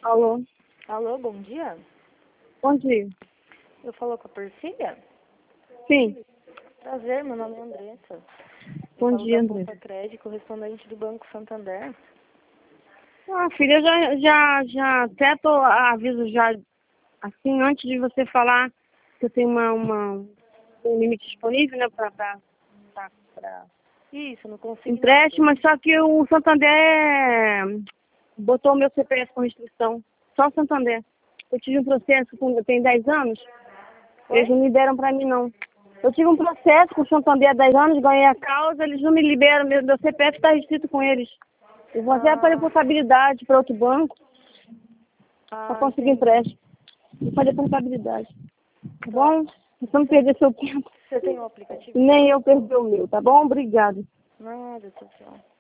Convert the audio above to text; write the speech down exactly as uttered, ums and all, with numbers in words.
Alô? Alô, bom dia. Bom dia. Eu falo com a Perfília? Sim. Prazer, meu nome é Andressa. Bom Eu dia, falo da André. Bolsa Crédito, correspondente do Banco Santander. Ah, filha, eu já, já, já até tô, aviso já, assim, antes de você falar que eu tenho uma, uma, um limite disponível, né, pra, pra, pra, pra Isso, no consignado. empréstimo, mas só que o Santander botou o meu C P F com restrição. Só o Santander. Eu tive um processo com, tem dez anos, eles não liberam pra mim, não. Eu tive um processo com o Santander há dez anos, ganhei a causa, eles não me liberam, meu, meu C P F está restrito com eles. Eu vou até Ah. fazer portabilidade para outro banco Ah, para conseguir entendi. empréstimo. Vou fazer portabilidade. Tá bom? Não perder seu tempo. Você tem o aplicativo? Nem eu perder o meu, tá bom? Obrigado. Nada, tchau, tchau.